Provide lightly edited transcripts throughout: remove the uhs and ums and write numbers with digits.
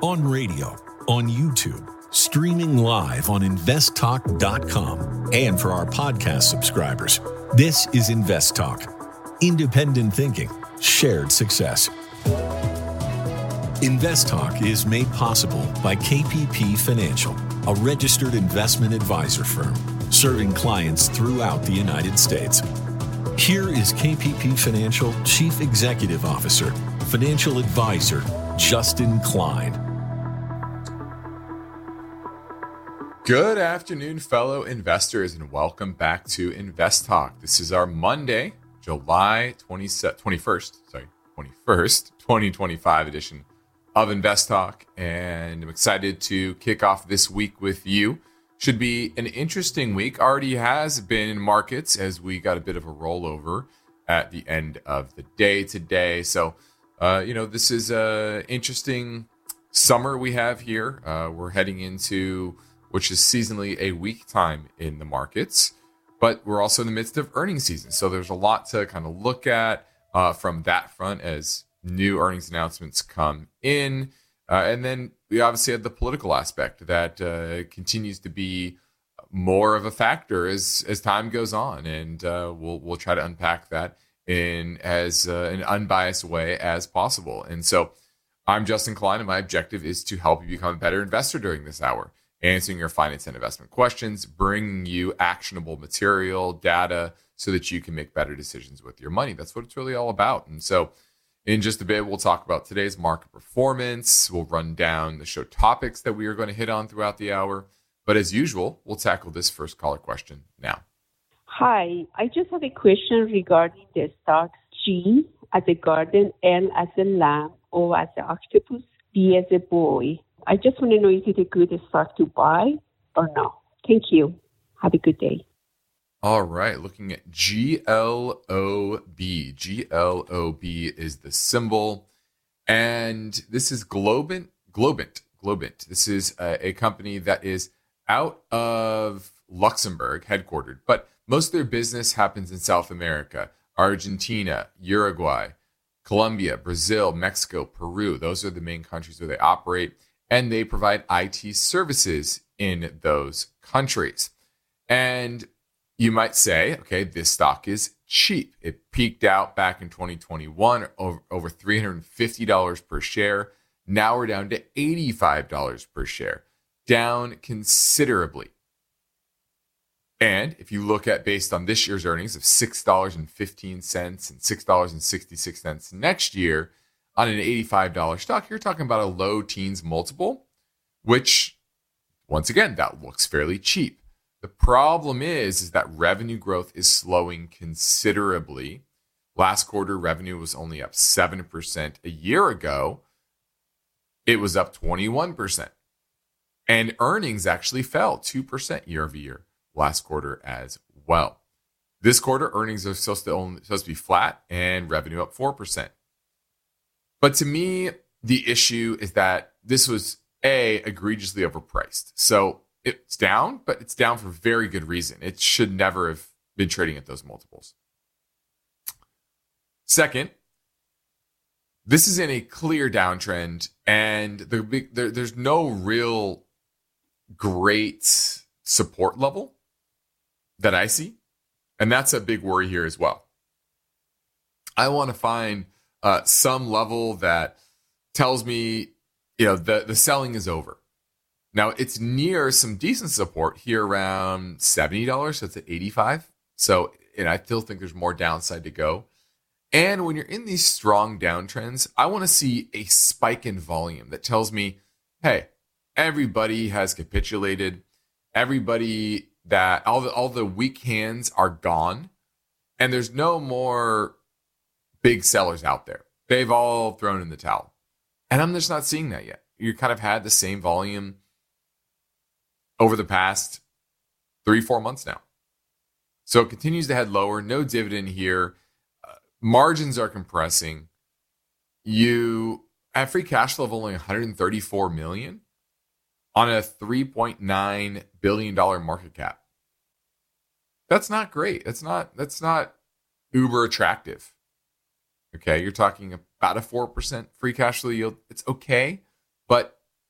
on radio, on YouTube, streaming live on investtalk.com, and for our podcast subscribers. This is Invest Talk. Independent thinking, shared success. Invest Talk is made possible by KPP Financial, a registered investment advisor firm serving clients throughout the United States. Here is KPP Financial Chief Executive Officer, Financial Advisor, Justin Klein. Good afternoon, fellow investors, and welcome back to Invest Talk. This is our Monday, July 21st, 2025 edition of Invest Talk, and I'm excited to kick off this week with you. Should be an interesting week. Already has been in markets as we got a bit of a rollover at the end of the day today. So, this is an interesting summer we have here. We're heading into, which is seasonally a weak time in the markets, but we're also in the midst of earnings season. So there's a lot to kind of look at from that front as new earnings announcements come in. And then we obviously have the political aspect that continues to be more of a factor as time goes on. And we'll try to unpack that in as an unbiased way as possible. And so I'm Justin Klein, and my objective is to help you become a better investor during this hour, answering your finance and investment questions, bringing you actionable material, data, so that you can make better decisions with your money. That's what it's really all about. And so in just a bit, we'll talk about today's market performance. We'll run down the show topics that we are going to hit on throughout the hour. But as usual, we'll tackle this first caller question now. Hi, I just have a question regarding the stocks G as a garden, L as a lamb, O as an octopus, B as a boy. I just want to know if it's a good stock to buy or no. Thank you. Have a good day. All right, looking at GLOB. GLOB is the symbol, and this is Globant. This is a company that is out of Luxembourg, headquartered, but most of their business happens in South America, Argentina, Uruguay, Colombia, Brazil, Mexico, Peru. Those are the main countries where they operate, and they provide IT services in those countries. And you might say, okay, this stock is cheap. It peaked out back in 2021, over $350 per share. Now we're down to $85 per share, down considerably. And if you look at based on this year's earnings of $6.15 and $6.66 next year on an $85 stock, you're talking about a low teens multiple, which, once again, that looks fairly cheap. The problem is that revenue growth is slowing considerably. Last quarter, revenue was only up 7%. A year ago, it was up 21%. And earnings actually fell 2% year over year last quarter as well. This quarter, earnings are supposed to be flat and revenue up 4%. But to me, the issue is that this was egregiously overpriced. So it's down, but it's down for very good reason. It should never have been trading at those multiples. Second, this is in a clear downtrend, and there's no real great support level that I see. And that's a big worry here as well. I want to find some level that tells me, the selling is over. Now, it's near some decent support here around $70, so it's at $85. So, I still think there's more downside to go. And when you're in these strong downtrends, I want to see a spike in volume that tells me, hey, everybody has capitulated. Everybody that all the weak hands are gone, and there's no more big sellers out there. They've all thrown in the towel. And I'm just not seeing that yet. You kind of had the same volume over the past 3-4 months now. So it continues to head lower. No dividend here. Margins are compressing. You have free cash flow of only $134 million on a $3.9 billion market cap. That's not great. That's not uber attractive. Okay, you're talking about a 4% free cash flow yield. It's okay, but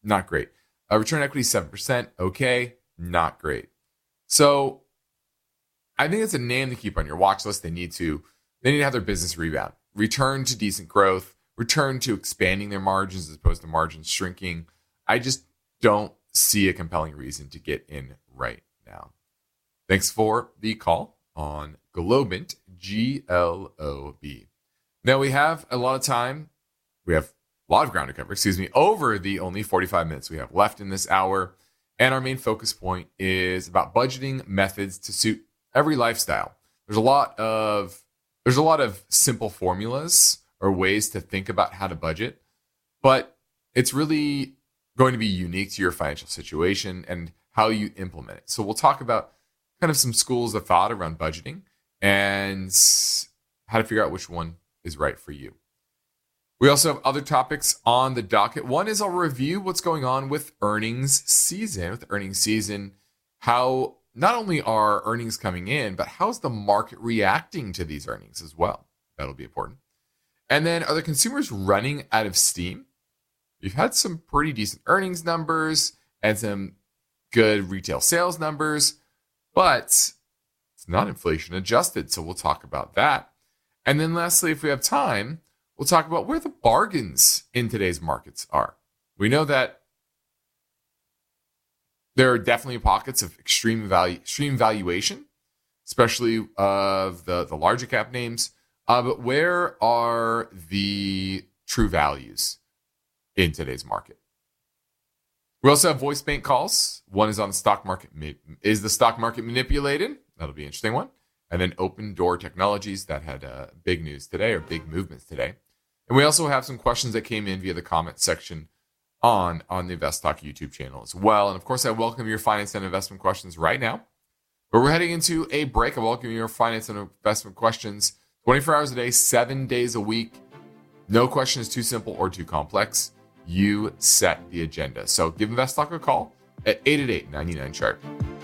not great. Return on equity 7%, okay, not great. So I think it's a name to keep on your watch list. They need to have their business rebound, return to decent growth, return to expanding their margins as opposed to margins shrinking. I just don't see a compelling reason to get in right now. Thanks for the call on Globant, Glob. Now we have a lot of time. We have a lot of ground to cover, over the only 45 minutes we have left in this hour. And our main focus point is about budgeting methods to suit every lifestyle. There's a lot of simple formulas or ways to think about how to budget, but it's really going to be unique to your financial situation and how you implement it. So we'll talk about kind of some schools of thought around budgeting and how to figure out which one is right for you. We also have other topics on the docket. One is I'll review what's going on with earnings season. How not only are earnings coming in, but how's the market reacting to these earnings as well? That'll be important. And then, are the consumers running out of steam? We've had some pretty decent earnings numbers and some good retail sales numbers, but it's not inflation adjusted. So we'll talk about that. And then lastly, if we have time, we'll talk about where the bargains in today's markets are. We know that there are definitely pockets of extreme valuation, especially of the larger cap names. But where are the true values in today's market? We also have voice bank calls. One is on the stock market. Is the stock market manipulated? That'll be an interesting one. And then Open Door Technologies that had big news today, or big movements today. And we also have some questions that came in via the comment section on the InvestTalk YouTube channel as well. And of course, I welcome your finance and investment questions right now. But we're heading into a break. I welcome your finance and investment questions 24 hours a day, 7 days a week. No question is too simple or too complex. You set the agenda. So give InvestTalk a call at 888-99-CHART.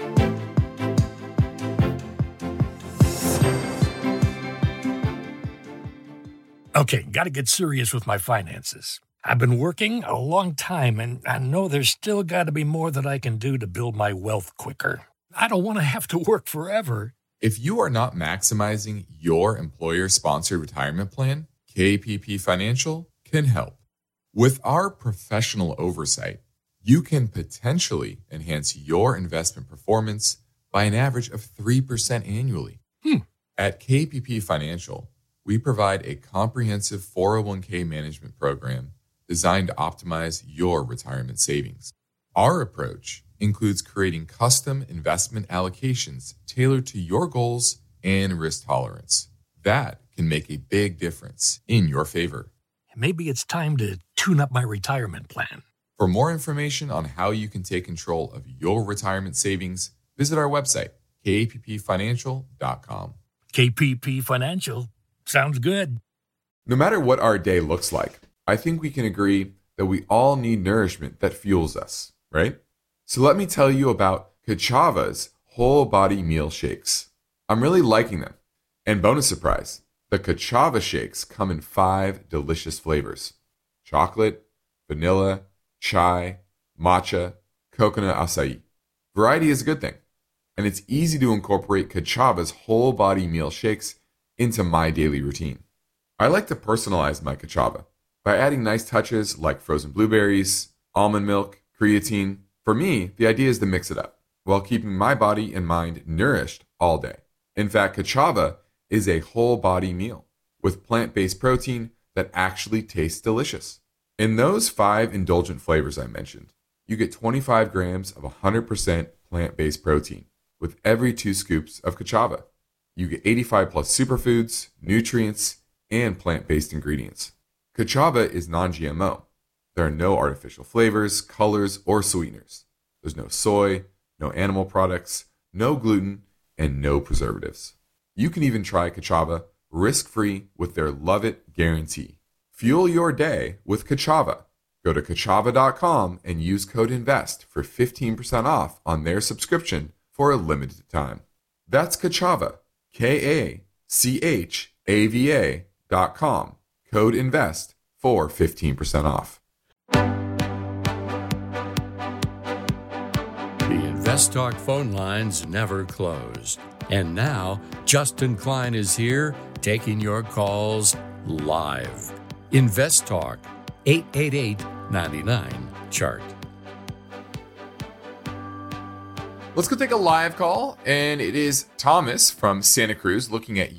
Okay, got to get serious with my finances. I've been working a long time, and I know there's still got to be more that I can do to build my wealth quicker. I don't want to have to work forever. If you are not maximizing your employer-sponsored retirement plan, KPP Financial can help. With our professional oversight, you can potentially enhance your investment performance by an average of 3% annually. At KPP Financial, we provide a comprehensive 401k management program designed to optimize your retirement savings. Our approach includes creating custom investment allocations tailored to your goals and risk tolerance. That can make a big difference in your favor. Maybe it's time to tune up my retirement plan. For more information on how you can take control of your retirement savings, visit our website, kppfinancial.com. KPP Financial. Sounds good. No matter what our day looks like, I think we can agree that we all need nourishment that fuels us, right? So let me tell you about Ka'Chava's whole body meal shakes. I'm really liking them. And bonus surprise, the Ka'Chava shakes come in 5 delicious flavors: chocolate, vanilla, chai, matcha, coconut acai. Variety is a good thing. And it's easy to incorporate Ka'Chava's whole body meal shakes into my daily routine. I like to personalize my Ka'Chava by adding nice touches like frozen blueberries, almond milk, creatine. For me, the idea is to mix it up while keeping my body and mind nourished all day. In fact, Ka'Chava is a whole body meal with plant-based protein that actually tastes delicious. In those 5 indulgent flavors I mentioned, you get 25 grams of 100% plant-based protein with every 2 scoops of Ka'Chava. You get 85 plus superfoods, nutrients, and plant-based ingredients. Ka'Chava is non-GMO. There are no artificial flavors, colors, or sweeteners. There's no soy, no animal products, no gluten, and no preservatives. You can even try Ka'Chava risk-free with their Love It guarantee. Fuel your day with Ka'Chava. Go to Ka'Chava.com and use code INVEST for 15% off on their subscription for a limited time. That's Ka'Chava, KACHAVA.com. Code INVEST for 15% off. InvestTalk phone lines never close. And now, Justin Klein is here taking your calls live. InvestTalk, 888-99-CHART. Let's go take a live call, and it is Thomas from Santa Cruz looking at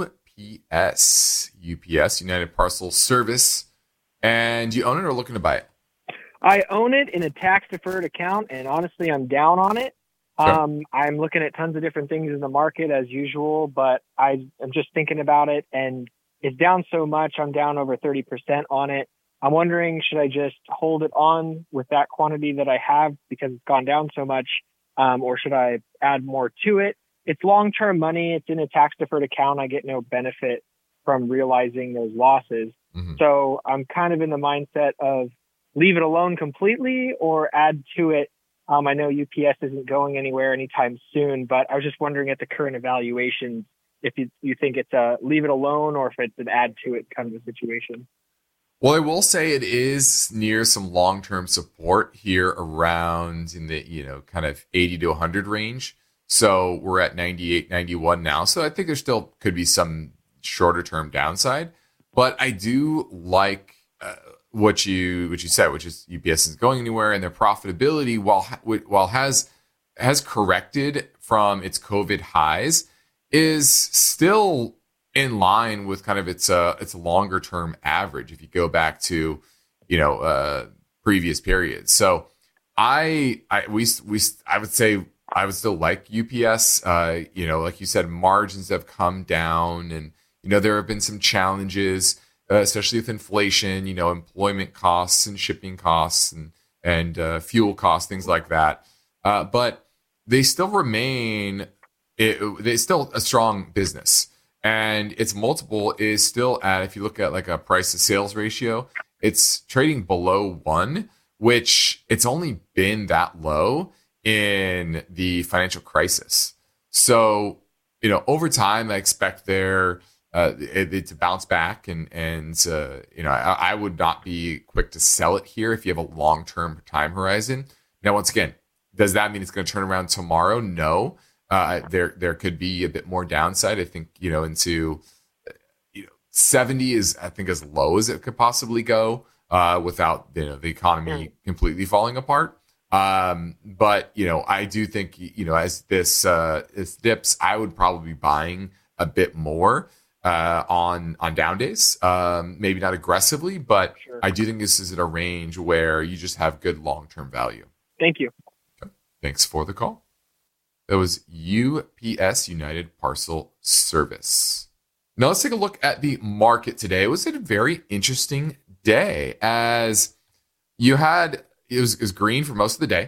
UPS, United Parcel Service, and you own it or looking to buy it? I own it in a tax-deferred account, and honestly, I'm down on it. Sure. I'm looking at tons of different things in the market as usual, but I'm just thinking about it, and it's down so much. I'm down over 30% on it. I'm wondering, should I just hold it on with that quantity that I have because it's gone down so much? Or should I add more to it? It's long-term money. It's in a tax-deferred account. I get no benefit from realizing those losses. Mm-hmm. So I'm kind of in the mindset of leave it alone completely or add to it. I know UPS isn't going anywhere anytime soon, but I was just wondering at the current evaluations if you think it's a leave it alone or if it's an add to it kind of a situation. Well, I will say it is near some long-term support here around in the, kind of 80 to 100 range. So we're at 98, 91 now. So I think there still could be some shorter term downside, but I do like what you said, which is UPS isn't going anywhere and their profitability while has corrected from its COVID highs is still in line with kind of its longer term average if you go back to previous periods. So I would say I would still like UPS. Like you said, margins have come down, and there have been some challenges, especially with inflation. Employment costs and shipping costs and fuel costs, things like that. But they still remain. They're still a strong business. And its multiple is still at, if you look at like a price to sales ratio, it's trading below 1, which it's only been that low in the financial crisis. So, over time, I expect it to bounce back. And I would not be quick to sell it here if you have a long-term time horizon. Now, once again, does that mean it's going to turn around tomorrow? No. There could be a bit more downside. I think, into 70 is, I think, as low as it could possibly go without, the economy completely falling apart. But, I do think, as this dips, I would probably be buying a bit more on down days. Maybe not aggressively, but sure. I do think this is at a range where you just have good long-term value. Thank you. Okay. Thanks for the call. That was UPS, United Parcel Service. Now let's take a look at the market today. It was a very interesting day as it was green for most of the day.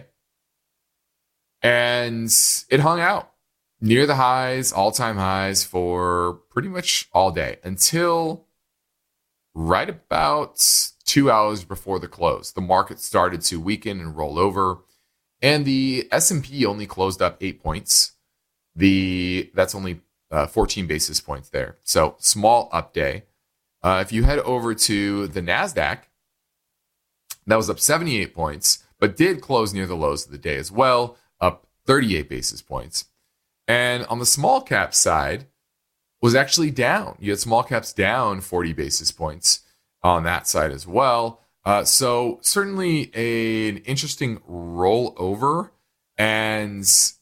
And it hung out near the highs, all-time highs for pretty much all day until right about 2 hours before the close. The market started to weaken and roll over. And the S&P only closed up 8 points. That's only 14 basis points there. So small up day. If you head over to the NASDAQ, that was up 78 points, but did close near the lows of the day as well, up 38 basis points. And on the small cap side, was actually down. You had small caps down 40 basis points on that side as well. So certainly an interesting rollover, and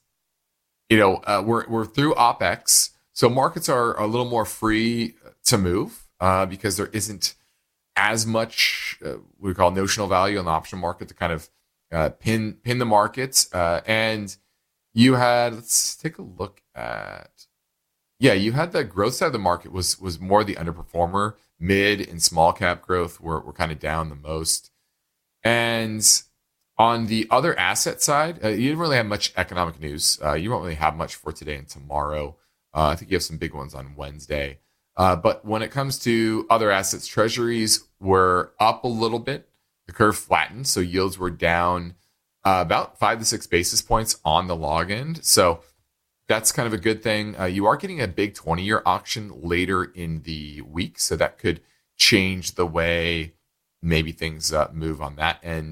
we're through OPEX, so markets are a little more free to move because there isn't as much we call notional value on the option market to kind of pin the markets. And you had, let's take a look at, you had the growth side of the market was more the underperformer. Mid and small cap growth were kind of down the most. And on the other asset side, you didn't really have much economic news. You don't really have much for today and tomorrow. I think you have some big ones on Wednesday. But when it comes to other assets, treasuries were up a little bit. The curve flattened, so yields were down about 5 to 6 basis points on the log end. So that's kind of a good thing. You are getting a big 20-year auction later in the week, so that could change the way maybe things move on that end.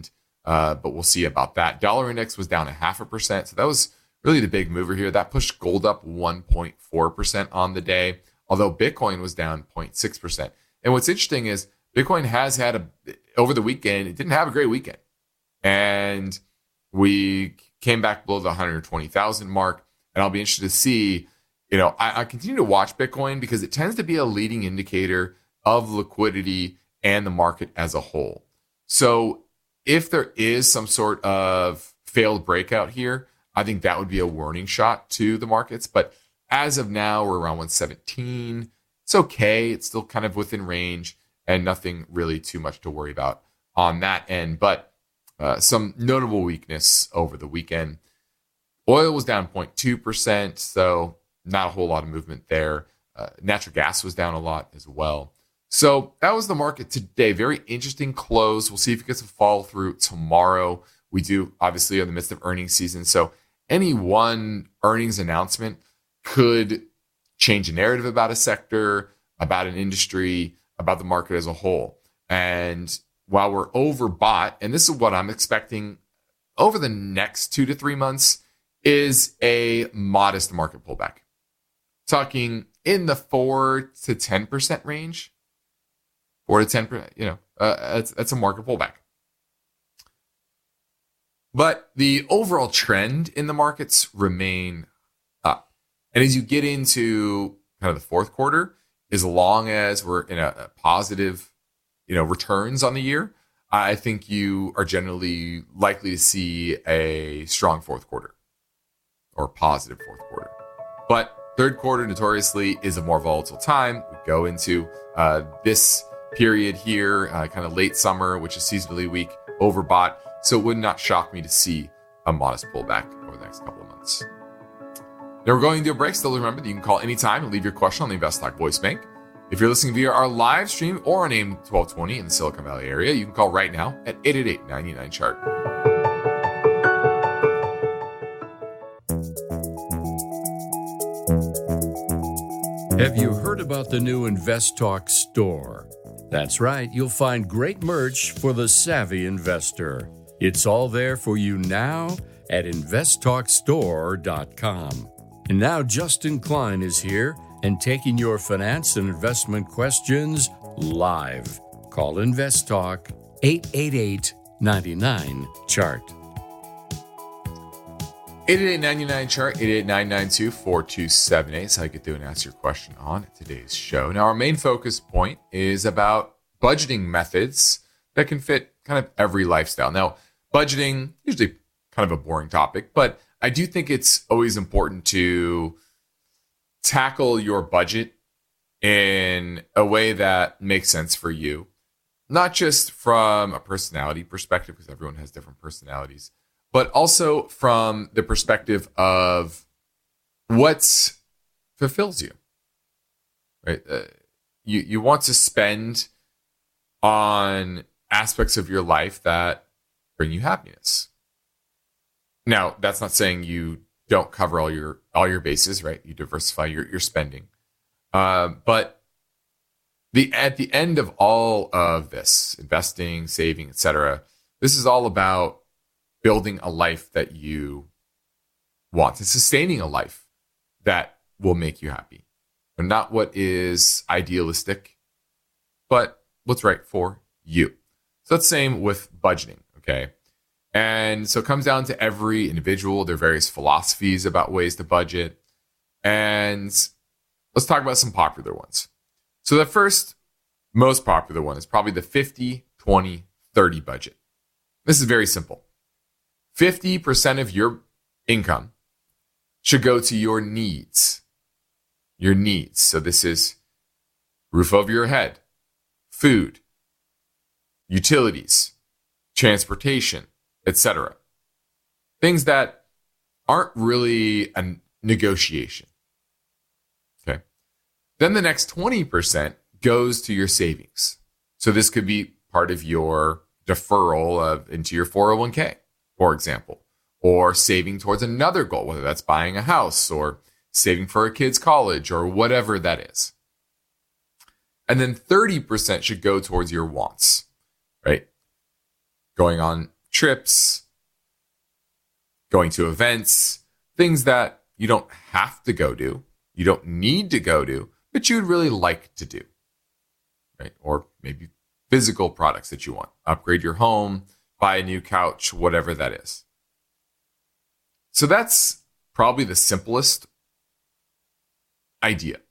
but we'll see about that. Dollar index was down 0.5%. So that was really the big mover here. That pushed gold up 1.4% on the day, although Bitcoin was down 0.6%. And what's interesting is Bitcoin has had over the weekend, it didn't have a great weekend. And we came back below the 120,000 mark. And I'll be interested to see, I continue to watch Bitcoin because it tends to be a leading indicator of liquidity and the market as a whole. So if there is some sort of failed breakout here, I think that would be a warning shot to the markets. But as of now, we're around 117. It's okay. It's still kind of within range and nothing really too much to worry about on that end. But some notable weakness over the weekend. Oil was down 0.2%, so not a whole lot of movement there. Natural gas was down a lot as well. So that was the market today. Very interesting close. We'll see if it gets a follow through tomorrow. We do obviously are in the midst of earnings season. So any one earnings announcement could change a narrative about a sector, about an industry, about the market as a whole. And while we're overbought, and this is what I'm expecting over the next 2 to 3 months, is a modest market pullback. Talking in the 4 to 10% range. 4 to 10%, that's a market pullback. But the overall trend in the markets remain up. And as you get into kind of the fourth quarter, as long as we're in a positive, returns on the year, I think you are generally likely to see a strong fourth quarter or positive fourth quarter. But third quarter notoriously is a more volatile time. We go into this period here, kind of late summer, which is seasonally weak, overbought. So it would not shock me to see a modest pullback over the next couple of months. Now we're going to do a break. Still remember that you can call anytime and leave your question on the InvestTalk Voice Bank. If you're listening via our live stream or on AM 1220 in the Silicon Valley area, you can call right now at 888-99-CHART. Have you heard about the new InvestTalk store? That's right, you'll find great merch for the savvy investor. It's all there for you now at investtalkstore.com. And now Justin Klein is here and taking your finance and investment questions live. Call InvestTalk 888-99-CHART. 888-99-CHART, 888-992-4278 is how you get through and ask your question on today's show. Now, our main focus point is about budgeting methods that can fit kind of every lifestyle. Now, budgeting, usually kind of a boring topic, but I do think it's always important to tackle your budget in a way that makes sense for you, not just from a personality perspective, because everyone has different personalities, but also from the perspective of what fulfills you, right? You want to spend on aspects of your life that bring you happiness. Now, that's not saying you don't cover all your bases, right? You diversify your spending. But at the end of all of this, investing, saving, etc., this is all about building a life that you want and sustaining a life that will make you happy. And not what is idealistic, but what's right for you. So that's the same with budgeting, okay? And so it comes down to every individual. There are various philosophies about ways to budget. And let's talk about some popular ones. So the first most popular one is probably the 50-20-30 budget. This is very simple. 50% of your income should go to your needs. Your needs. So this is roof over your head, food, utilities, transportation, etc. Things that aren't really a negotiation. Okay. Then the next 20% goes to your savings. So this could be part of your deferral into your 401k, for example, or saving towards another goal, whether that's buying a house or saving for a kid's college or whatever that is. And then 30% should go towards your wants, right? Going on trips, going to events, things that you don't have to go to, you don't need to go to, but you would really like to do, right? Or maybe physical products that you want. Upgrade your home, buy a new couch, whatever that is. So that's probably the simplest idea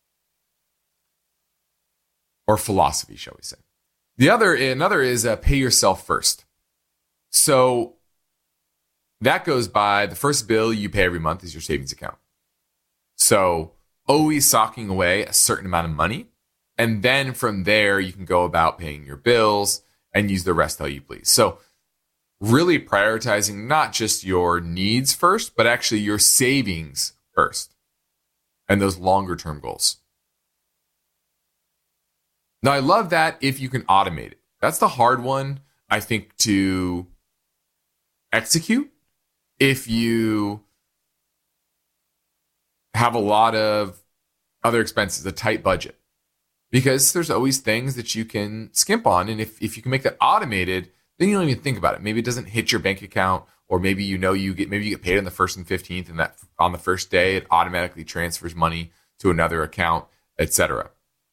or philosophy, shall we say. Another is pay yourself first. So that goes by the first bill you pay every month is your savings account. So always socking away a certain amount of money. And then from there, you can go about paying your bills and use the rest how you please. So really prioritizing not just your needs first, but actually your savings first and those longer term goals. Now, I love that if you can automate it. That's the hard one, I think, to execute if you have a lot of other expenses, a tight budget. Because there's always things that you can skimp on. And if you can make that automated, then you don't even think about it. Maybe it doesn't hit your bank account, or maybe you get paid on the 1st and 15th, and that on the first day it automatically transfers money to another account, etc.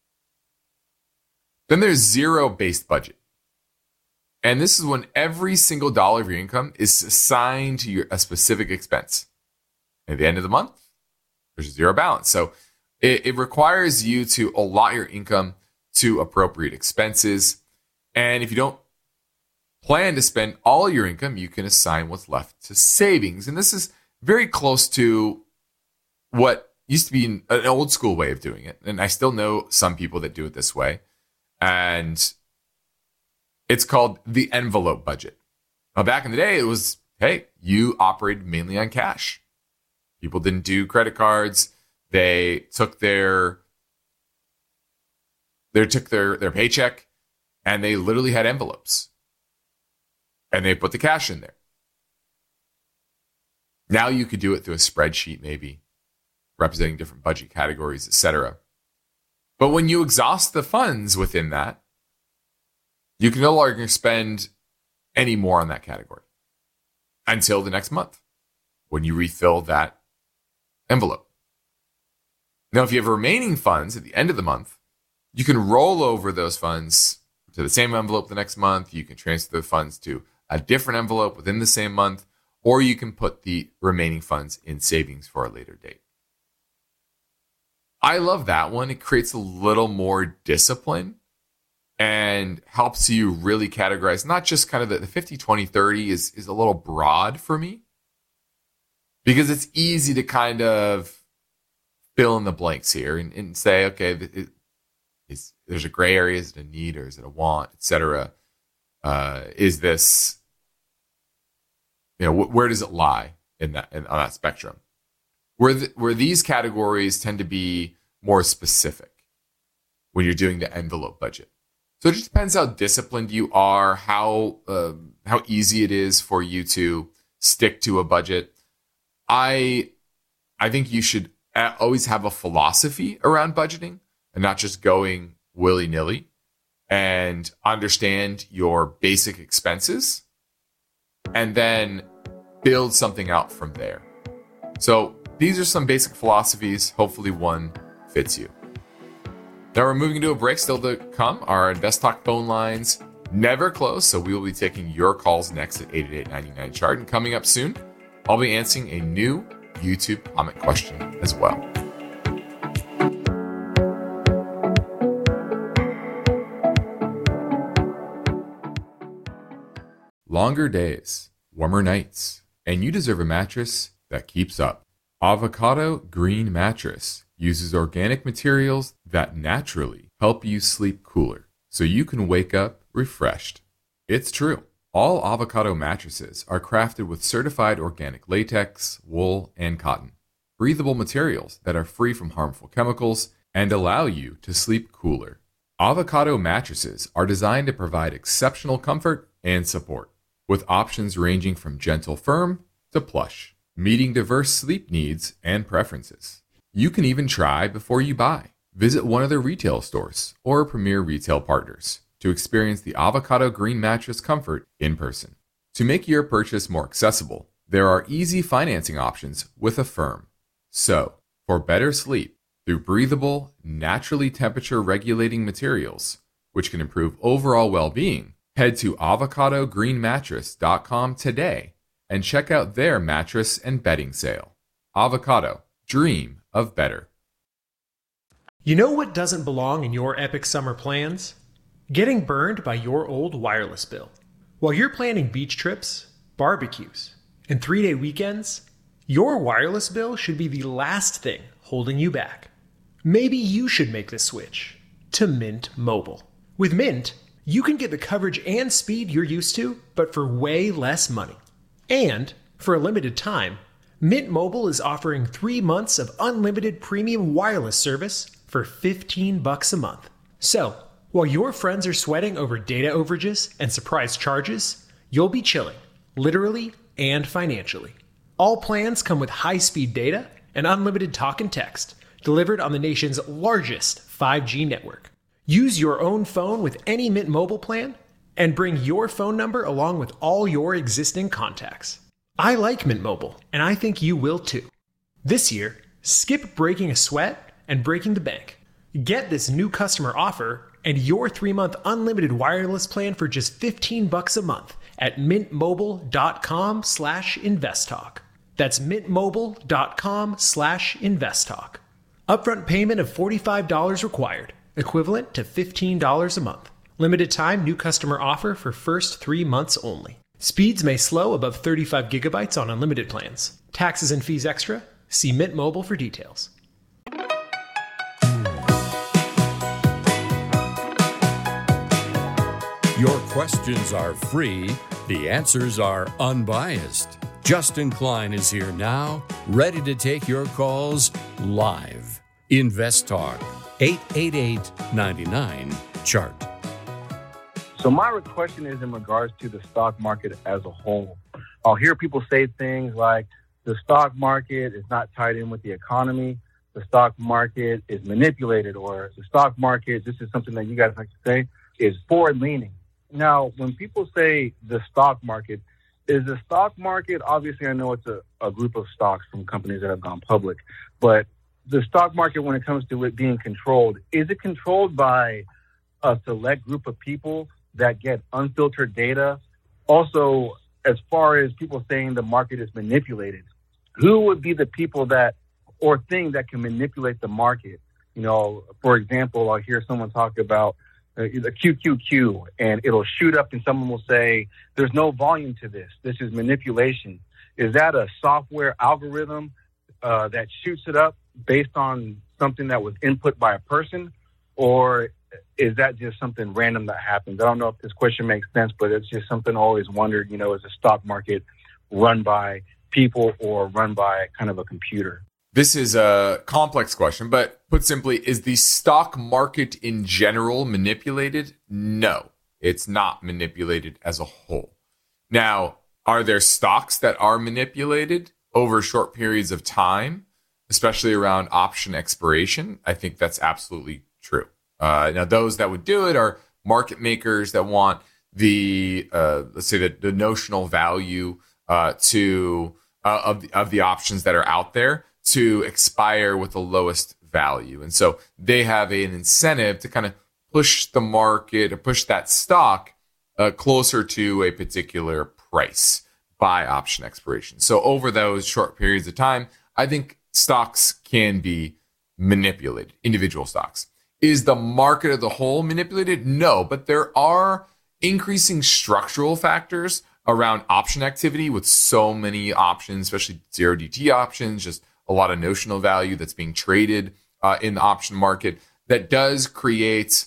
Then there's zero-based budget. And this is when every single dollar of your income is assigned to a specific expense. At the end of the month, there's a zero balance. So it requires you to allot your income to appropriate expenses. And if you don't plan to spend all your income, you can assign what's left to savings. And this is very close to what used to be an old school way of doing it. And I still know some people that do it this way. And it's called the envelope budget. Now, back in the day, it was, hey, you operated mainly on cash. People didn't do credit cards. They took their paycheck and they literally had envelopes. And they put the cash in there. Now you could do it through a spreadsheet, maybe, representing different budget categories, etc. But when you exhaust the funds within that, you can no longer spend any more on that category until the next month when you refill that envelope. Now, if you have remaining funds at the end of the month, you can roll over those funds to the same envelope the next month. You can transfer the funds to a different envelope within the same month, or you can put the remaining funds in savings for a later date. I love that one. It creates a little more discipline and helps you really categorize, not just kind of the 50, 20, 30 is a little broad for me because it's easy to kind of fill in the blanks here and say, okay, there's a gray area. Is it a need or is it a want, etc.? Is this, where does it lie on that spectrum? Where these categories tend to be more specific when you're doing the envelope budget. So it just depends how disciplined you are, how easy it is for you to stick to a budget. I think you should always have a philosophy around budgeting and not just going willy-nilly, and understand your basic expenses and then build something out from there. So these are some basic philosophies. Hopefully one fits you. Now we're moving to a break. Still to come, our Invest Talk phone lines never close, so we will be taking your calls next at 888-99-CHART. And coming up soon, I'll be answering a new YouTube comment question as well. Longer days, warmer nights, and you deserve a mattress that keeps up. Avocado Green Mattress uses organic materials that naturally help you sleep cooler, so you can wake up refreshed. It's true. All Avocado mattresses are crafted with certified organic latex, wool, and cotton. Breathable materials that are free from harmful chemicals and allow you to sleep cooler. Avocado mattresses are designed to provide exceptional comfort and support, with options ranging from gentle firm to plush, meeting diverse sleep needs and preferences. You can even try before you buy. Visit one of their retail stores or premier retail partners to experience the Avocado Green Mattress comfort in person. To make your purchase more accessible, there are easy financing options with Affirm. So, for better sleep through breathable, naturally temperature regulating materials, which can improve overall well-being, head to avocadogreenmattress.com today and check out their mattress and bedding sale. Avocado, dream of better. You know what doesn't belong in your epic summer plans? Getting burned by your old wireless bill. While you're planning beach trips, barbecues, and 3-day weekends, your wireless bill should be the last thing holding you back. Maybe you should make the switch to Mint Mobile. With Mint, you can get the coverage and speed you're used to, but for way less money. And, for a limited time, Mint Mobile is offering 3 months of unlimited premium wireless service for $15 a month. So, while your friends are sweating over data overages and surprise charges, you'll be chilling, literally and financially. All plans come with high-speed data and unlimited talk and text, delivered on the nation's largest 5G network. Use your own phone with any Mint Mobile plan and bring your phone number along with all your existing contacts. I like Mint Mobile, and I think you will too. This year, skip breaking a sweat and breaking the bank. Get this new customer offer and your 3-month unlimited wireless plan for just $15 a month at mintmobile.com/investtalk. That's mintmobile.com/investtalk. Upfront payment of $45 required, equivalent to $15 a month. Limited time new customer offer for first 3 months only. Speeds may slow above 35 gigabytes on unlimited plans. Taxes and fees extra. See Mint Mobile for details. Your questions are free. The answers are unbiased. Justin Klein is here now, ready to take your calls live. Invest Talk, 888-99-CHART. So my question is in regards to the stock market as a whole. I'll hear people say things like the stock market is not tied in with the economy. The stock market is manipulated, or the stock market, this is something that you guys like to say, is forward-leaning. Now, when people say the stock market, is the stock market, obviously I know it's a group of stocks from companies that have gone public, but the stock market, when it comes to it being controlled, is it controlled by a select group of people that get unfiltered data? Also, as far as people saying the market is manipulated, who would be the people that or thing that can manipulate the market? You know, for example, I'll hear someone talk about the QQQ, and it'll shoot up, and someone will say, there's no volume to this. This is manipulation. Is that a software algorithm that shoots it up based on something that was input by a person? Or is that just something random that happens? I don't know if this question makes sense, but it's just something I always wondered, is the stock market run by people or run by kind of a computer? This is a complex question, but put simply, is the stock market in general manipulated? No, it's not manipulated as a whole. Now, are there stocks that are manipulated over short periods of time, especially around option expiration? I think that's absolutely true. Now, those that would do it are market makers that want the, let's say, the notional value of the options that are out there to expire with the lowest value. And so they have an incentive to kind of push the market or push that stock closer to a particular price by option expiration. So over those short periods of time, I think stocks can be manipulated, individual stocks. Is the market as a whole manipulated? No, but there are increasing structural factors around option activity with so many options, especially 0DT options, just a lot of notional value that's being traded in the option market that does create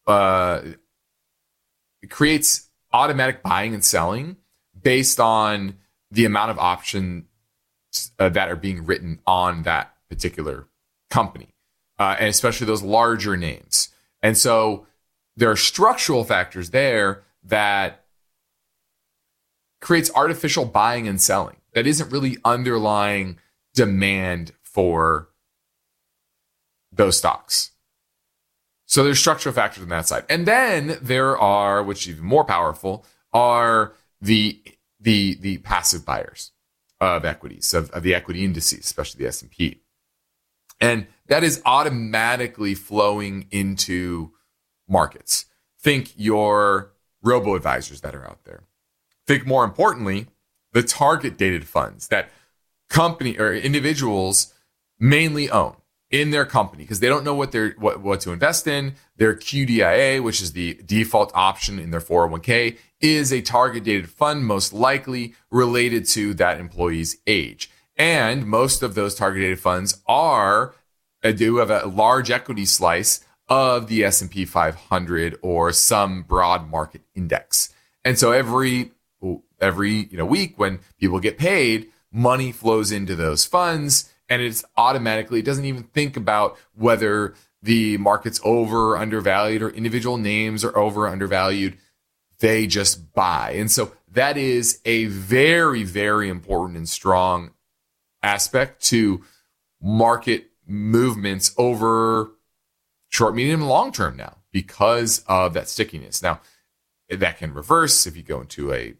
automatic buying and selling based on the amount of options that are being written on that particular company, and especially those larger names. And so there are structural factors there that creates artificial buying and selling that isn't really underlying demand for those stocks. So there's structural factors on that side. And then there are, which is even more powerful, are the the passive buyers of equities, of the equity indices, especially the S&P. And that is automatically flowing into markets. Think your robo-advisors that are out there. Think more importantly, the target dated funds that company or individuals mainly own in their company because they don't know what to invest in. Their QDIA, which is the default option in their 401k, is a target dated fund, most likely related to that employee's age. And most of those target dated funds do have a large equity slice of the S&P 500 or some broad market index. And so every week when people get paid, money flows into those funds, and it doesn't even think about whether the market's over or undervalued or individual names are over or undervalued. They just buy. And so that is a very, very important and strong aspect to market movements over short, medium, and long term now because of that stickiness. Now, that can reverse if you go into an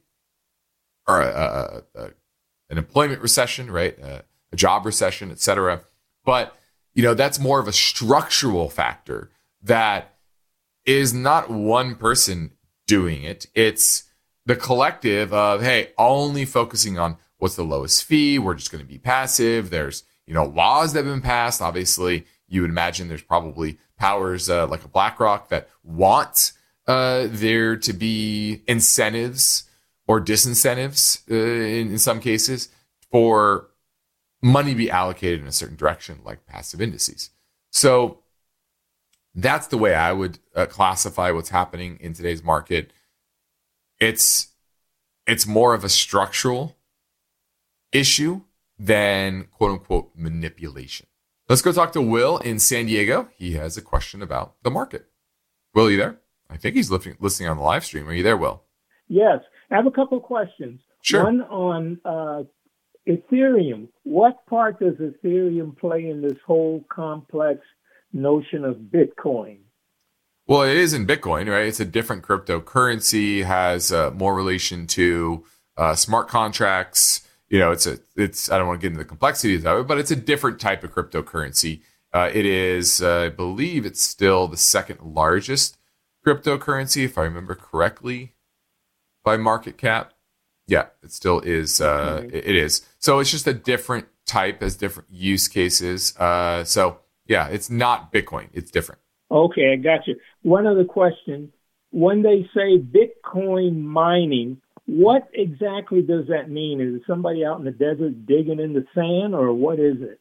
employment recession, right? A job recession, et cetera. But, that's more of a structural factor that is not one person doing it. It's the collective of, hey, only focusing on what's the lowest fee. We're just going to be passive. There's, laws that have been passed. Obviously, you would imagine there's probably powers like a BlackRock that want there to be incentives or disincentives in some cases for money be allocated in a certain direction, like passive indices. So that's the way I would classify what's happening in today's market. It's more of a structural issue than quote unquote manipulation. Let's go talk to Will in San Diego. He has a question about the market. Will, you there? I think he's listening on the live stream. Are you there, Will? Yes. I have a couple of questions. Sure. One on Ethereum. What part does Ethereum play in this whole complex notion of Bitcoin? Well, it is in Bitcoin, right? It's a different cryptocurrency, has more relation to smart contracts. It's I don't want to get into the complexities of it, but it's a different type of cryptocurrency. It is, I believe it's still the second largest cryptocurrency, if I remember correctly, by market cap. Yeah, it still is. It is. So it's just a different type, has different use cases. So yeah, it's not Bitcoin. It's different. Okay, I got you. One other question. When they say Bitcoin mining, what exactly does that mean? Is it somebody out in the desert digging in the sand, or what is it?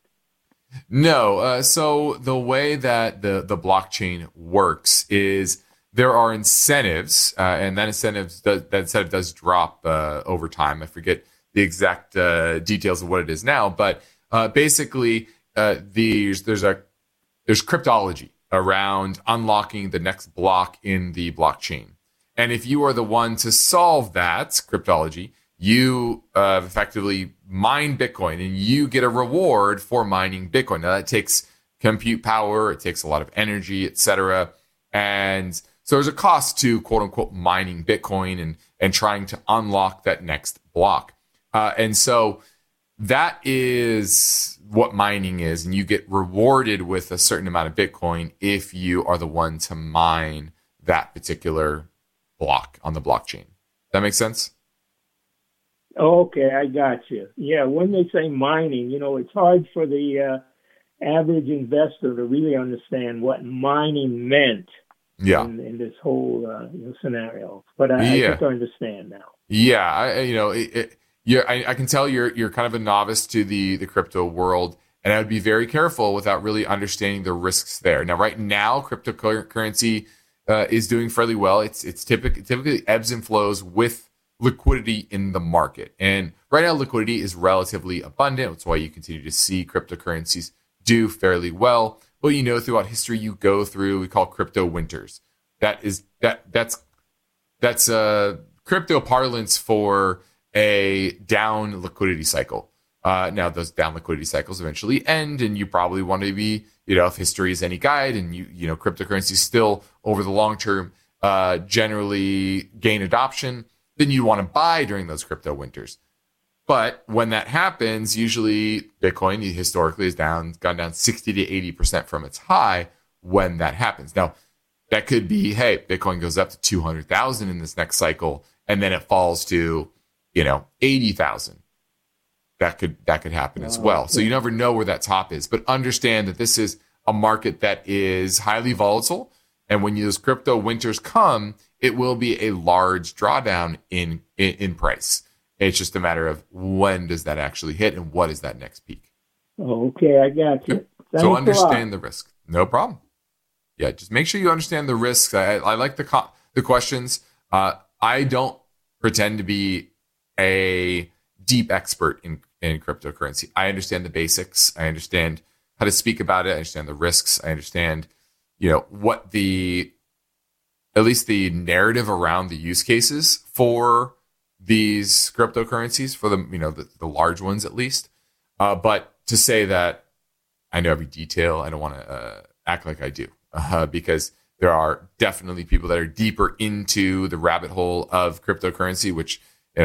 No. So the way that the blockchain works is there are incentives, and that incentive does drop over time. I forget the exact details of what it is now, but basically there's cryptology around unlocking the next block in the blockchain. And if you are the one to solve that cryptology, you effectively mine Bitcoin and you get a reward for mining Bitcoin. Now that takes compute power, it takes a lot of energy, etc. And so there's a cost to quote unquote mining Bitcoin and trying to unlock that next block. And so that is what mining is. And you get rewarded with a certain amount of Bitcoin if you are the one to mine that particular block on the blockchain. That makes sense? Okay, I got you. Yeah, when they say mining, it's hard for the average investor to really understand what mining meant in this whole scenario. But I think I understand now. Yeah, I can tell you're kind of a novice to the crypto world, and I would be very careful without really understanding the risks there. Now, right now, cryptocurrency is doing fairly well. It's typically ebbs and flows with liquidity in the market. And right now, liquidity is relatively abundant. That's why you continue to see cryptocurrencies do fairly well. But throughout history, you go through, we call crypto winters. That's crypto parlance for a down liquidity cycle. Now those down liquidity cycles eventually end, and you probably want to be, if history is any guide, and cryptocurrency still over the long term generally gain adoption, then you want to buy during those crypto winters. But when that happens, usually Bitcoin historically is gone down 60 to 80% from its high when that happens. Now, that could be, hey, Bitcoin goes up to 200,000 in this next cycle, and then it falls to, 80,000. That could happen as well. So you never know where that top is. But understand that this is a market that is highly volatile. And when those crypto winters come, it will be a large drawdown in price. It's just a matter of when does that actually hit and what is that next peak. Okay, I got you. So understand the risk. No problem. Yeah, just make sure you understand the risks. I like the questions. I don't pretend to be a deep expert in cryptocurrency. I understand the basics. I understand how to speak about it. I understand the risks. I understand, what at least the narrative around the use cases for these cryptocurrencies, for the large ones at least. But to say that I know every detail, I don't want to act like I do, because there are definitely people that are deeper into the rabbit hole of cryptocurrency, which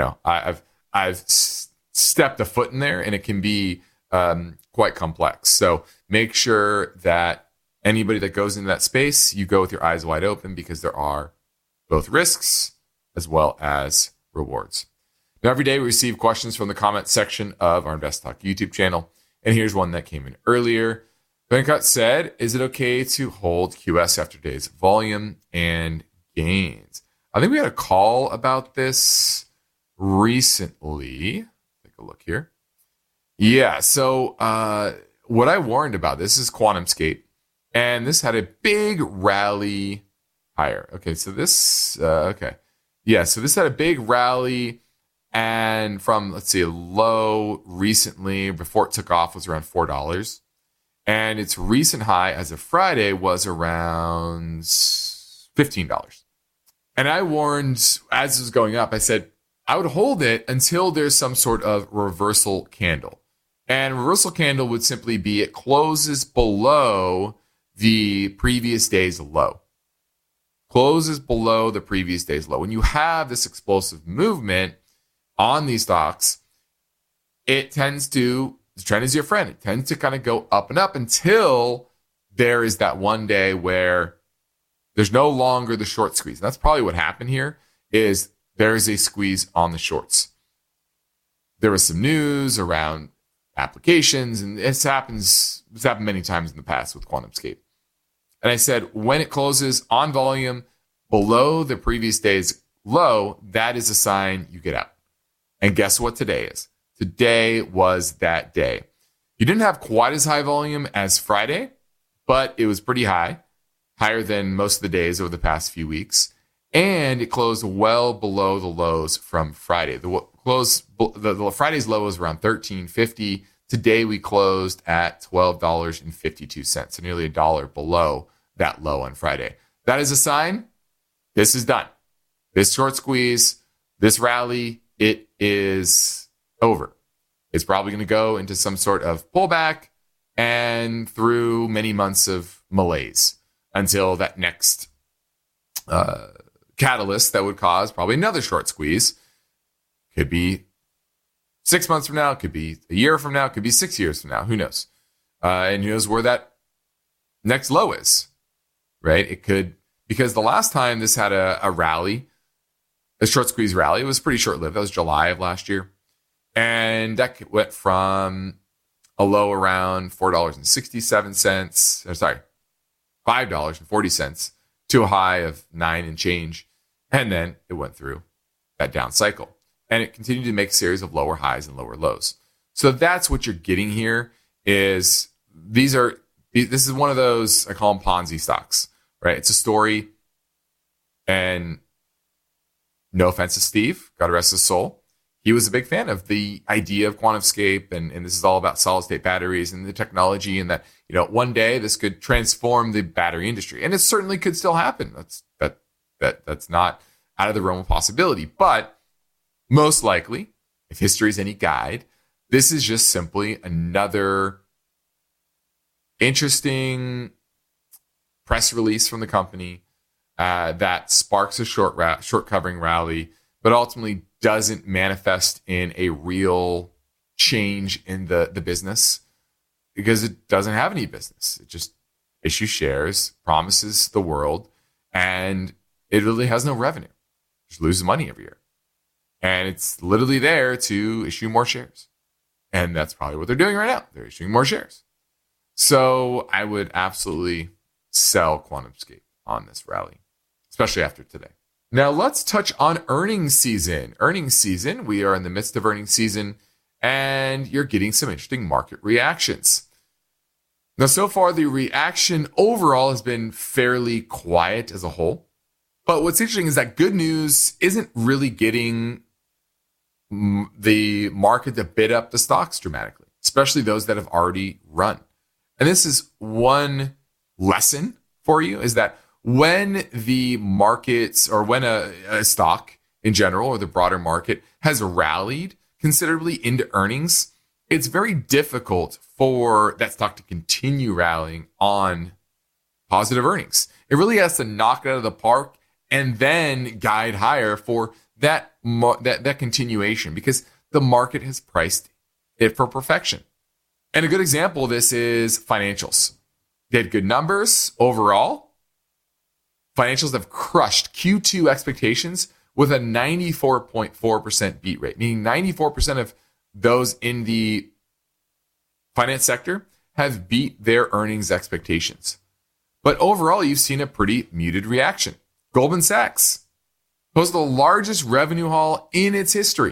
I've stepped a foot in there, and it can be quite complex. So make sure that anybody that goes into that space, you go with your eyes wide open, because there are both risks as well as rewards. Now, every day we receive questions from the comment section of our Invest Talk YouTube channel. And here's one that came in earlier. Venkat said, is it okay to hold QS after today's volume and gains? I think we had a call about this recently. Take a look here. Yeah, so what I warned about, this is QuantumScape, and this had a big rally higher. Okay, so this, Yeah, so this had a big rally, and from, let's see, a low recently, before it took off, was around $4. And its recent high as of Friday was around $15. And I warned, as it was going up, I said, I would hold it until there's some sort of reversal candle. And reversal candle would simply be it closes below the previous day's low. Closes below the previous day's low. When you have this explosive movement on these stocks, it tends to, the trend is your friend. It tends to kind of go up and up until there is that one day where there's no longer the short squeeze. And that's probably what happened here, is there is a squeeze on the shorts. There was some news around applications, and it's happened many times in the past with QuantumScape. And I said, when it closes on volume below the previous day's low, that is a sign you get out. And guess what today is? Today was that day. You didn't have quite as high volume as Friday, but it was pretty high, higher than most of the days over the past few weeks. And it closed well below the lows from Friday. The Friday's low was around $13.50. Today we closed at $12.52, so nearly $1 below that low on Friday. That is a sign this is done. This short squeeze, this rally, it is over. It's probably going to go into some sort of pullback and through many months of malaise until that next catalyst that would cause probably another short squeeze. Could be 6 months from now, could be a year from now, could be 6 years from now. Who knows? And who knows where that next low is, right? It could, because the last time this had a rally, a short squeeze rally, it was pretty short-lived. That was July of last year. And that went from a low around $5.40 to a high of $9 and change. And then it went through that down cycle. And it continued to make a series of lower highs and lower lows. So that's what you're getting here is this is one of those, I call them Ponzi stocks, right? It's a story, and no offense to Steve, God rest his soul. He was a big fan of the idea of QuantumScape, and this is all about solid state batteries and the technology, and that, one day this could transform the battery industry. And it certainly could still happen. That's not out of the realm of possibility. But most likely, if history is any guide, this is just simply another interesting press release from the company that sparks a short covering rally, but ultimately doesn't manifest in a real change in the business because it doesn't have any business. It just issues shares, promises the world, and it really has no revenue. It just loses money every year. And it's literally there to issue more shares. And that's probably what they're doing right now. They're issuing more shares. So I would absolutely sell QuantumScape on this rally, especially after today. Now let's touch on earnings season. Earnings season, we are in the midst of earnings season, and you're getting some interesting market reactions. Now, so far, the reaction overall has been fairly quiet as a whole. But what's interesting is that good news isn't really getting the market to bid up the stocks dramatically, especially those that have already run. And this is one lesson for you, is that when the markets, or when a stock in general or the broader market has rallied considerably into earnings, it's very difficult for that stock to continue rallying on positive earnings. It really has to knock it out of the park and then guide higher for that continuation, because the market has priced it for perfection. And a good example of this is financials. They had good numbers overall. Financials have crushed Q2 expectations with a 94.4% beat rate, meaning 94% of those in the finance sector have beat their earnings expectations. But overall, you've seen a pretty muted reaction. Goldman Sachs posted the largest revenue haul in its history.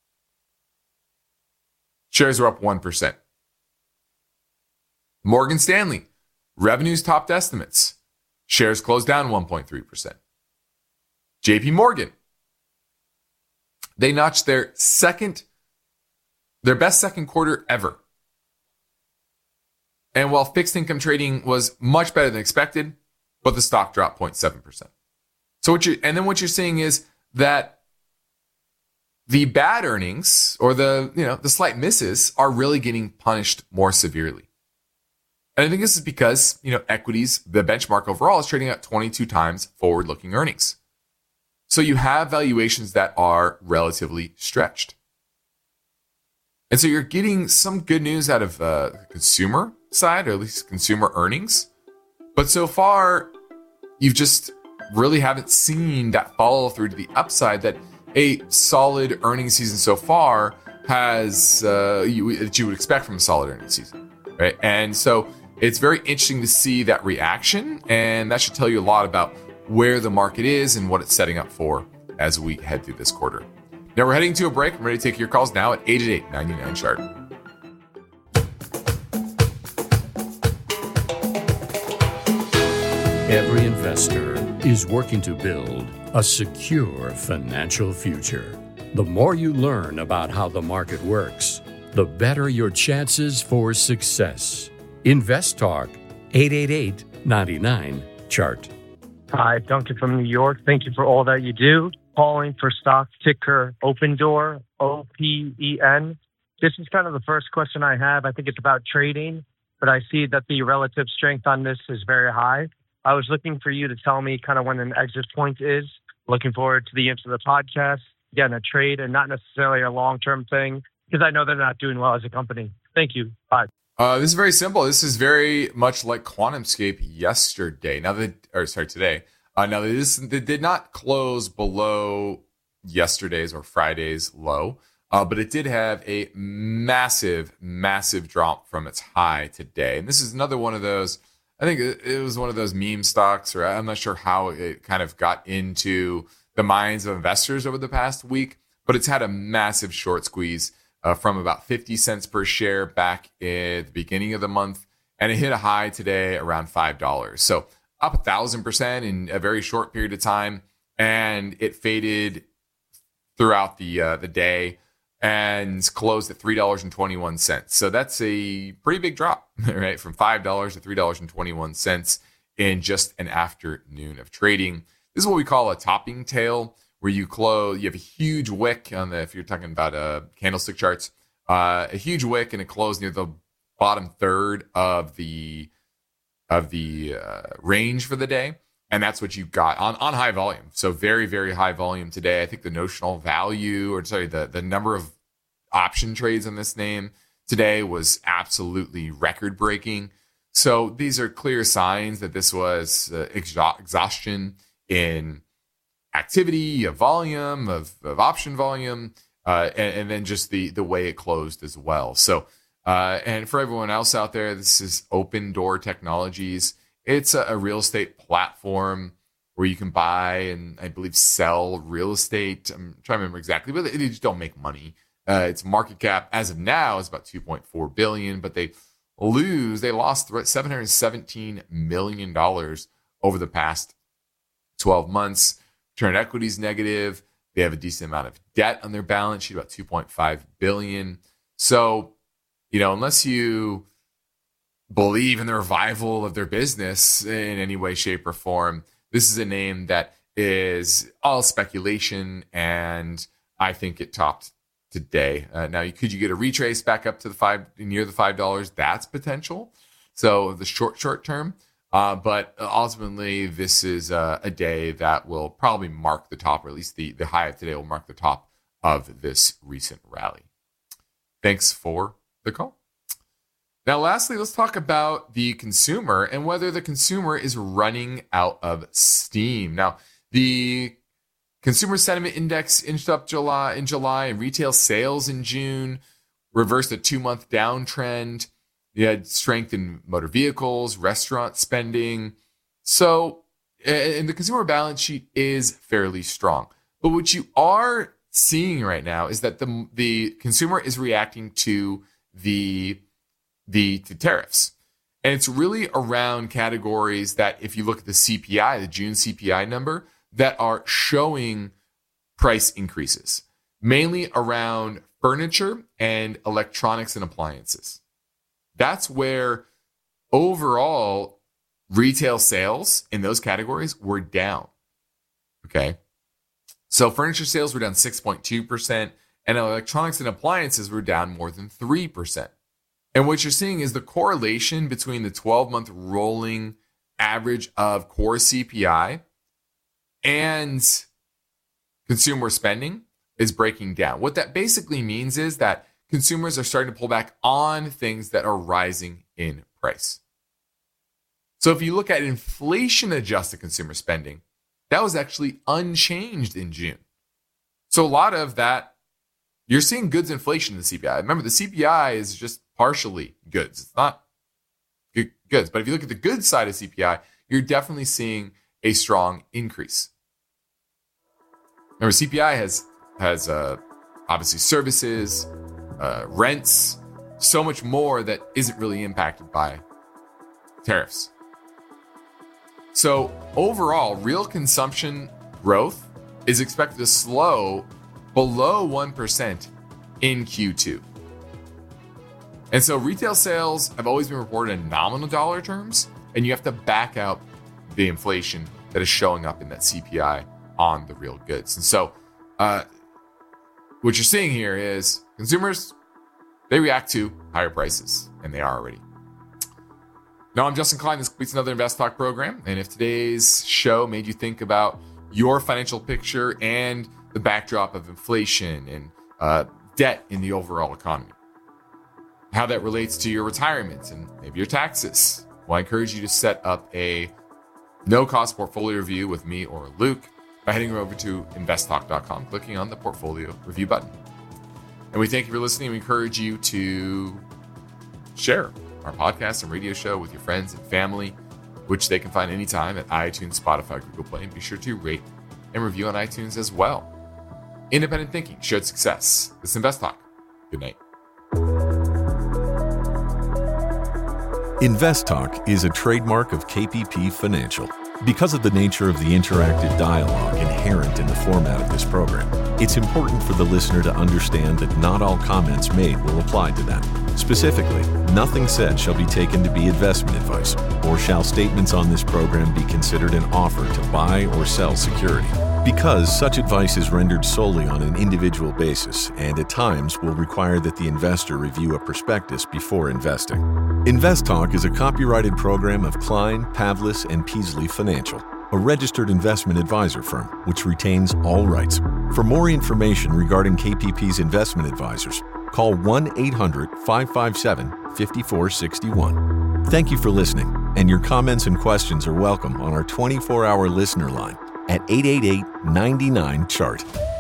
Shares are up 1%. Morgan Stanley, revenues topped estimates. Shares closed down 1.3%. JP Morgan, they notched their best second quarter ever. And while fixed income trading was much better than expected, but the stock dropped 0.7%. So what you're seeing is that the bad earnings, or the slight misses, are really getting punished more severely. And I think this is because, equities, the benchmark overall, is trading at 22 times forward-looking earnings. So you have valuations that are relatively stretched. And so you're getting some good news out of the consumer side, or at least consumer earnings. But so far, you've just really haven't seen that follow through to the upside that a solid earnings season so far has, that you would expect from a solid earnings season, right? And so it's very interesting to see that reaction, and that should tell you a lot about where the market is and what it's setting up for as we head through this quarter. Now we're heading to a break. I'm ready to take your calls now at 888-99-CHART. Every investor is working to build a secure financial future. The more you learn about how the market works, the better your chances for success. Invest Talk, 888-99-CHART. Hi, Duncan from New York. Thank you for all that you do. Calling for stock ticker Opendoor, OPEN. This is kind of the first question I have. I think it's about trading, but I see that the relative strength on this is very high. I was looking for you to tell me kind of when an exit point is. Looking forward to the end of the podcast. Again, a trade and not necessarily a long-term thing, because I know they're not doing well as a company. Thank you. Bye. This is very simple. This is very much like QuantumScape yesterday. Today. Now they did not close below yesterday's or Friday's low, but it did have a massive drop from its high today. And this is another one of those. I think it was one of those meme stocks, or I'm not sure how it kind of got into the minds of investors over the past week, but it's had a massive short squeeze from about 50 cents per share back at the beginning of the month. And it hit a high today around $5. So up 1,000% in a very short period of time. And it faded throughout the day and closed at $3.21. So that's a pretty big drop, right? From $5 to $3.21 in just an afternoon of trading. This is what we call a topping tail, where you have a huge wick if you're talking about candlestick charts, a huge wick, and it closed near the bottom third of the range for the day. And that's what you got on high volume. So very, very high volume today. I think the notional value, the number of option trades on this name today was absolutely record breaking. So these are clear signs that this was exhaustion in activity, of volume, of option volume, and then just the way it closed as well. So, and for everyone else out there, this is Open Door Technologies. It's a real estate platform where you can buy and I believe sell real estate. I'm trying to remember exactly, but they just don't make money. Its market cap as of now is about $2.4 billion, but they lost $717 million over the past 12 months. Return on equity is negative. They have a decent amount of debt on their balance sheet, about $2.5 billion. So, unless you believe in the revival of their business in any way, shape, or form, this is a name that is all speculation, and I think it topped today. Now, could you get a retrace back up to near the $5? That's potential. So the short term. But ultimately, this is a day that will probably mark the top, or at least the high of today will mark the top of this recent rally. Thanks for the call. Now, lastly, let's talk about the consumer and whether the consumer is running out of steam. Now, the Consumer Sentiment Index inched up in July, and retail sales in June reversed a 2-month downtrend. You had strength in motor vehicles, restaurant spending. So, and the consumer balance sheet is fairly strong. But what you are seeing right now is that the consumer is reacting to the tariffs. And it's really around categories that, if you look at the CPI, the June CPI number, that are showing price increases, mainly around furniture and electronics and appliances. That's where overall retail sales in those categories were down. Okay. So furniture sales were down 6.2%, and electronics and appliances were down more than 3%. And what you're seeing is the correlation between the 12-month rolling average of core CPI and consumer spending is breaking down. What that basically means is that consumers are starting to pull back on things that are rising in price. So if you look at inflation-adjusted consumer spending, that was actually unchanged in June. So a lot of that, you're seeing goods inflation in the CPI. Remember, the CPI is just partially goods. It's not goods. But if you look at the goods side of CPI, you're definitely seeing a strong increase. Remember, CPI has obviously services, rents, so much more that isn't really impacted by tariffs. So overall, real consumption growth is expected to slow below 1% in Q2. And so retail sales have always been reported in nominal dollar terms, and you have to back out the inflation that is showing up in that CPI on the real goods. And so what you're seeing here is consumers, they react to higher prices, and they are already. Now, I'm Justin Klein. This completes another Invest Talk program. And if today's show made you think about your financial picture and the backdrop of inflation and debt in the overall economy, how that relates to your retirement and maybe your taxes, well, I encourage you to set up a no-cost portfolio review with me or Luke by heading over to investtalk.com, clicking on the portfolio review button. And we thank you for listening. We encourage you to share our podcast and radio show with your friends and family, which they can find anytime at iTunes, Spotify, Google Play. And be sure to rate and review on iTunes as well. Independent thinking, shared success. This is Invest Talk. Good night. Invest Talk is a trademark of KPP Financial. Because of the nature of the interactive dialogue inherent in the format of this program, it's important for the listener to understand that not all comments made will apply to them. Specifically, nothing said shall be taken to be investment advice, or shall statements on this program be considered an offer to buy or sell security. Because such advice is rendered solely on an individual basis and at times will require that the investor review a prospectus before investing. Invest Talk is a copyrighted program of Klein, Pavlis, and Peasley Financial. a registered investment advisor firm which retains all rights. For more information regarding KPP's investment advisors, call 1-800-557-5461. Thank you for listening, and your comments and questions are welcome on our 24-hour listener line at 888-99-CHART.